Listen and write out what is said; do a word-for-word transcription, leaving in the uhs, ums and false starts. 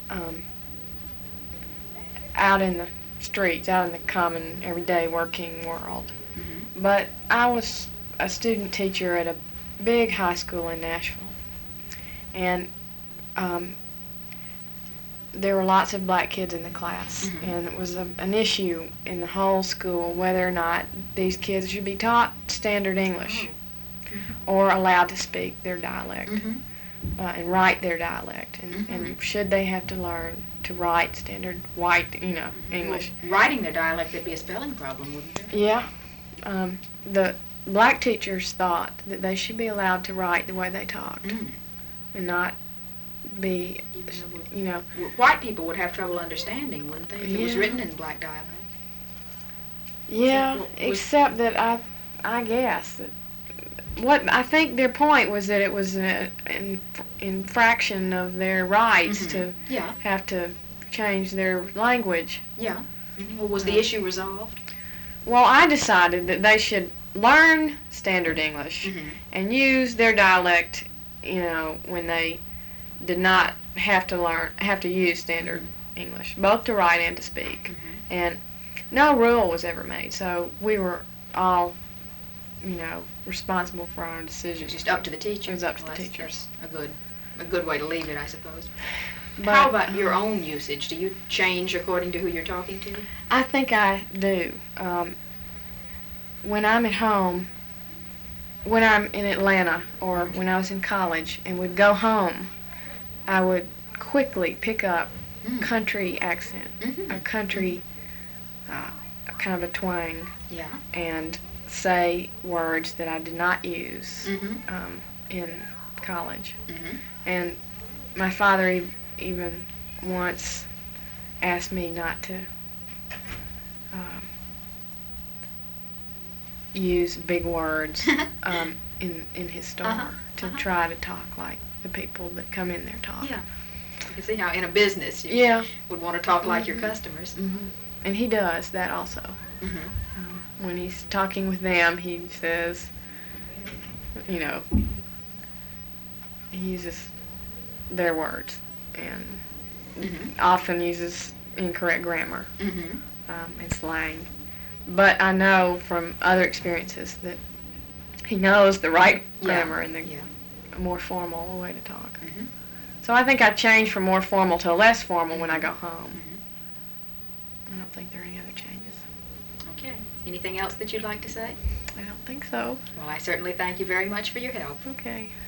um, out in the streets, out in the common, everyday working world. Mm-hmm. But I was a student teacher at a big high school in Nashville, and um, there were lots of black kids in the class, mm-hmm. and it was a, an issue in the whole school whether or not these kids should be taught standard English oh. mm-hmm. or allowed to speak their dialect Mm-hmm. uh, and write their dialect, and, mm-hmm. and should they have to learn to write standard white, you know, mm-hmm. English. Well, writing their dialect would be a spelling problem, wouldn't it? Yeah. Um, the black teachers thought that they should be allowed to write the way they talked Mm. and not be, you know. White people would have trouble understanding, wouldn't they, if it was Yeah. written in black dialect? Yeah, So, well, except that I, I guess that what I think their point was that it was an in, infraction of their rights mm-hmm. to yeah. have to change their language. Yeah. Mm-hmm. Well, was the Uh, issue resolved? Well, I decided that they should learn standard English Mm-hmm. and use their dialect, you know, when they did not have to learn, have to use standard English, both to write and to speak. Mm-hmm. And no rule was ever made, so we were all, you know, responsible for our own decisions. Just up to the teacher. It was up to well, the that's, teachers. that's a good, a good way to leave it, I suppose. But, How about your um, own usage? Do you change according to who you're talking to? I think I do. Um, when I'm at home, when I'm in Atlanta or when I was in college and would go home, I would quickly pick up Mm. country accent, Mm-hmm. a country, uh, kind of a twang, Yeah. and say words that I did not use Mm-hmm. um, in college. Mm-hmm. And my father e- even once asked me not to um, use big words um, in in his store, Uh-huh. to Uh-huh. try to talk like the people that come in there talk. Yeah. You can see how in a business you Yeah. would want to talk like your Mhm. customers. hmm And he does that also. Mm-hmm. Um, when he's talking with them, he says, you know, he uses their words and Mm-hmm. often uses incorrect grammar Mm-hmm. um, and slang. But I know from other experiences that he knows the right grammar and the Yeah. more formal way to talk. Mm-hmm. So I think I change from more formal to less formal when I go home. Mm-hmm. I don't think there are any other changes. Okay. Anything else that you'd like to say? I don't think so. Well, I certainly thank you very much for your help. Okay.